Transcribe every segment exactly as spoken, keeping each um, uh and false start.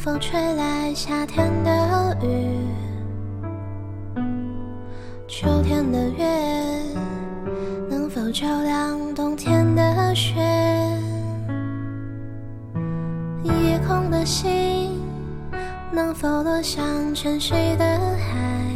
否吹来夏天的雨？秋天的月能否照亮冬天的雪？夜空的星能否落向沉睡的海？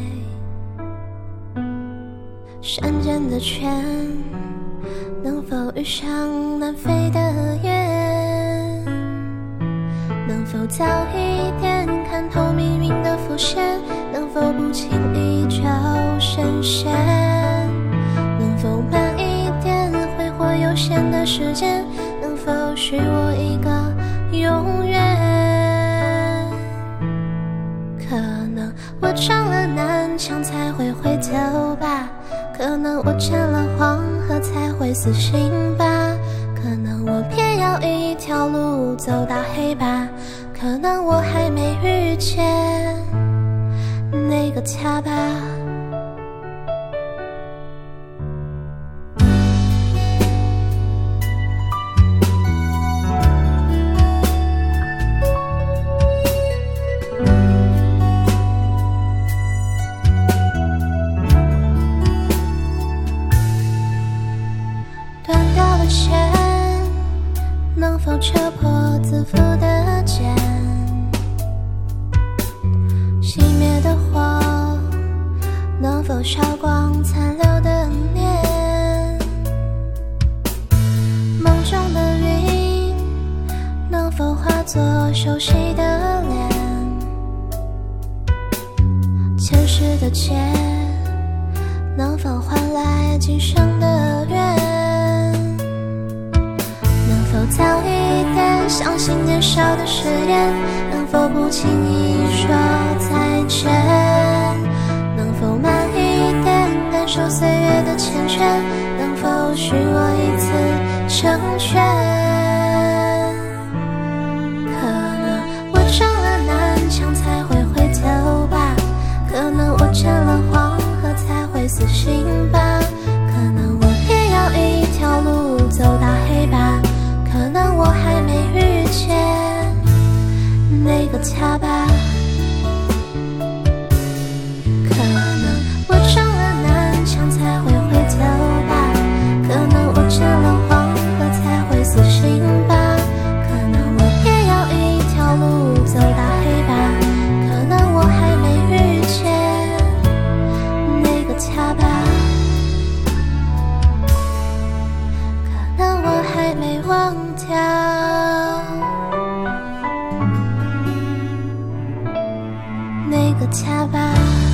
山间的泉能否遇上南飞的雁？能否早一点看透冥冥的伏线？能否不轻易就深陷？能否慢一点挥霍有限的时间？能否许我一个永远？可能我上了南墙才会回头吧，可能我见了黄河才会死心吧，可能我偏要一条路走到黑吧，可能我还没遇见那个他吧。断掉的线能否扯破自负的茧？熄灭的火能否烧光残留的念？梦中的云能否化作熟悉的脸？前世的劫能否换来今生的缘？早一点相信年少的誓言，能否不轻易说再见？能否慢一点感受岁月的缱绻？能否许我一次成全？可能我上了南墙才会回头吧，可能我见了黄河才会死心吧，可能我也要一条路走到黑吧，可能我还没遇见那个他吧，可能我上了南墙才会回头吧，可能我见了黄河才会死心吧，可能我也要一条路走到黑吧，可能我还没遇见那个他吧，可能我还没忘掉那个他吧。